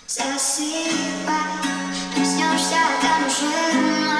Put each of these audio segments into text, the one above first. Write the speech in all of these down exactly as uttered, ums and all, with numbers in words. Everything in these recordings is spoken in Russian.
Засыпай, проснешься там уже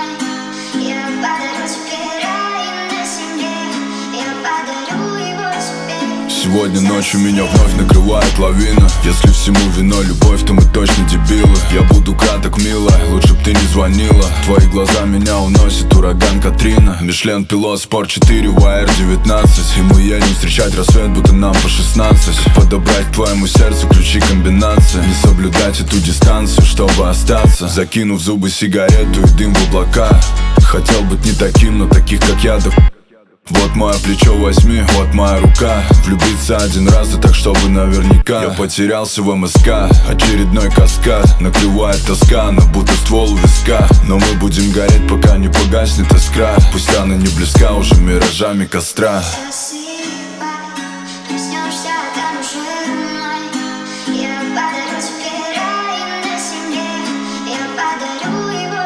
мной. Я подарю тебе рай на земле, я подарю его тебе. Сегодня ночью меня вновь накрывает лавина. Если всему виной любовь, то мы точно дебилы. Я буду краток, милая, лучше б ты не звонила. Твои глаза меня уносит ураган Катрина. Мишлен пилот, спорт четыре, вайер девятнадцать. И мы едем встречать рассвет, будто нам по шестнадцать. Подобрать к твоему сердцу ключи комбинации. Не соблюдать эту дистанцию, чтобы остаться. Закинув в зубы сигарету и дым в облака. Хотел быть не таким, но таких как я до... Вот мое плечо возьми, вот моя рука. Влюбиться один раз, да так чтобы наверняка. Я потерялся в МСК, очередной каскад. Накрывает тоска, она будто ствол у виска. Но мы будем гореть, пока не погаснет искра. Пусть она не близка уже миражами костра. Засыпай, проснешься там уже мной. Я подарю тебе рай на земле, я подарю его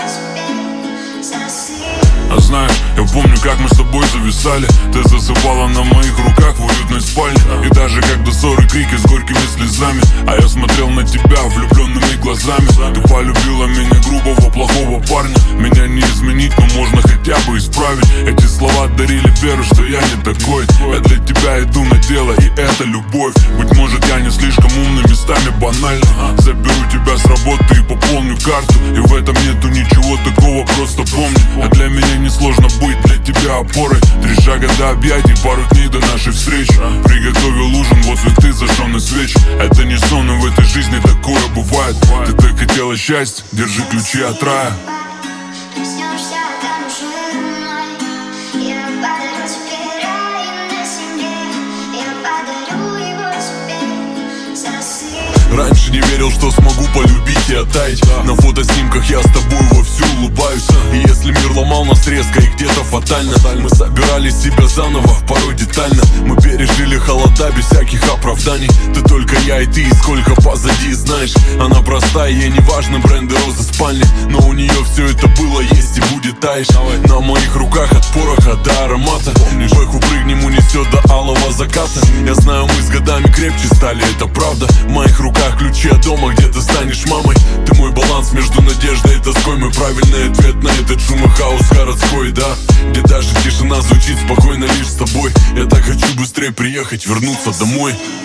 тебе. Засыпай. А знаешь, я помню, как мы с тобой зависали. Ты засыпала на моих руках в уютной спальне. И даже когда ссоры, крики с горькими слезами, а я смотрел на тебя влюбленными глазами. Ты полюбила меня грубого, плохого парня. Меня не изменить, но можно хотя бы исправить. Эти слова дарили веру, что я не такой. Я для тебя иду на дело, и это любовь. Быть может, я не слишком умный, местами банально. Заберу тебя с работы и пополню карту. И в этом нету ничего такого, просто помни. А для меня несложно быть для тебя опорой. Три шага до объятий, пару дней до нашей встречи. Приготовил ужин, вот цветы, зажженные свечи. Это не сон, но в этой жизни такое бывает. Ты так хотела счастья, держи ключи от рая. Проснешься там уже мной. Я подарю тебе рай на земле, я подарю его тебе. Засыпай. Раньше не верил, что смогу полюбить и оттаять. На фотоснимках я с тобой вовсю улыбаюсь. И если мир ломал нас резко и где-то фатально, мы собирали себя заново, порой детально. Мы пережили холода без всяких оправданий. Ты только я и ты, и сколько позади, знаешь. Она простая, ей не важно бренды розы спальни. Но у нее все это было, есть и будет, таешь. На моих руках от пороха до аромата. Бэху прыгнем, унесет до алого заката. Я знаю, мы с годами крепче стали, это правда. В моих руках ключи от дома, где ты станешь мамой. Ты мой баланс между надеждой и тоской. Мой правильный ответ на этот шум и хаос городской, да. Где даже тишина звучит спокойно лишь с тобой. Я так хочу быстрее приехать, вернуться домой.